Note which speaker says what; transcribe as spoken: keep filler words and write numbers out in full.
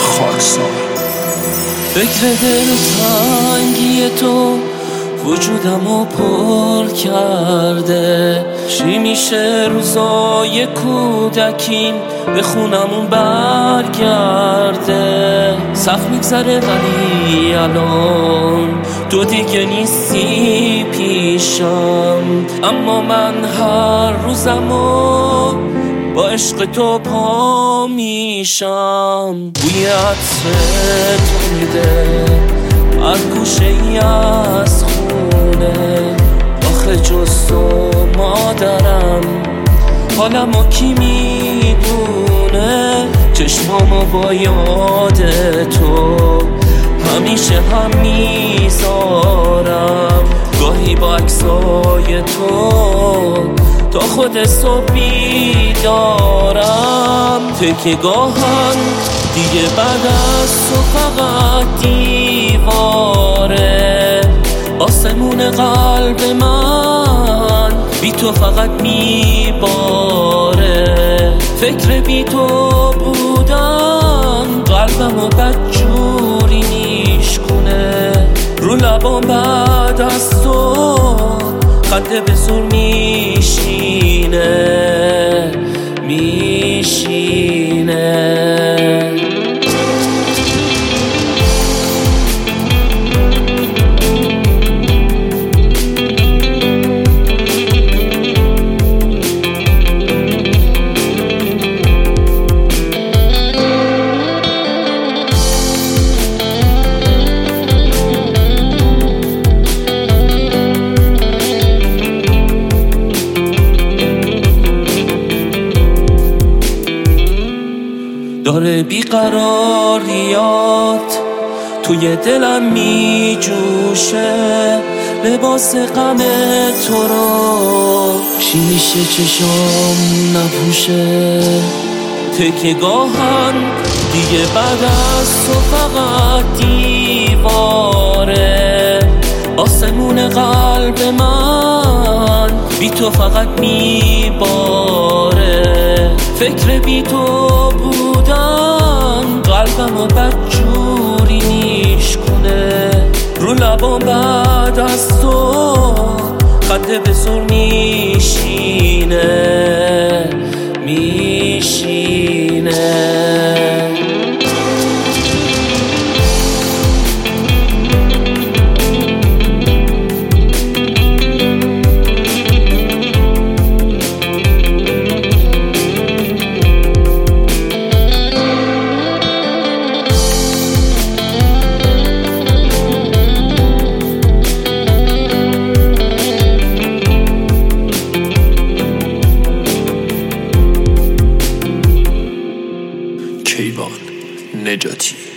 Speaker 1: خاکسار.
Speaker 2: فکر دلتنگی تو وجودمو پر کرده. چی میشه روزای کودکیم به خونمون برگرده. سخت میگذره ولی الان تو دیگه نیستی پیشم، اما من هر روزمو با عشق تو پا میشم. بوی عطرت میده هر گوشه ای از خونه. آخه جز تو مادرم حالمو کی میدونه. چشمامو با یاد تو همیشه هم میذارم. گاهی با عکسای تو تا خود صبح بیدارم. تکه گاهم دیگه بعد از تو فقط دیواره. آسمون قلب من بی تو فقط میباره. فکر بی تو بودن قلبمو بدجوری نیشکنه. رو لبام بعد از تو قد به زور میشینه میشینه. داره بیقراریات توی دلم میجوشه. لباس غم تو رو چی میشه چشام نپوشه. تکه گاهم دیگه بعد از تو فقط دیواره. آسمون قلب من بی تو فقط میباره. فکر بی تو بودن قلبمو بدجوری نیشکنه. رو لبام بعد از تو قد به زور میشینه میشینه.
Speaker 1: کیوان نجاتی.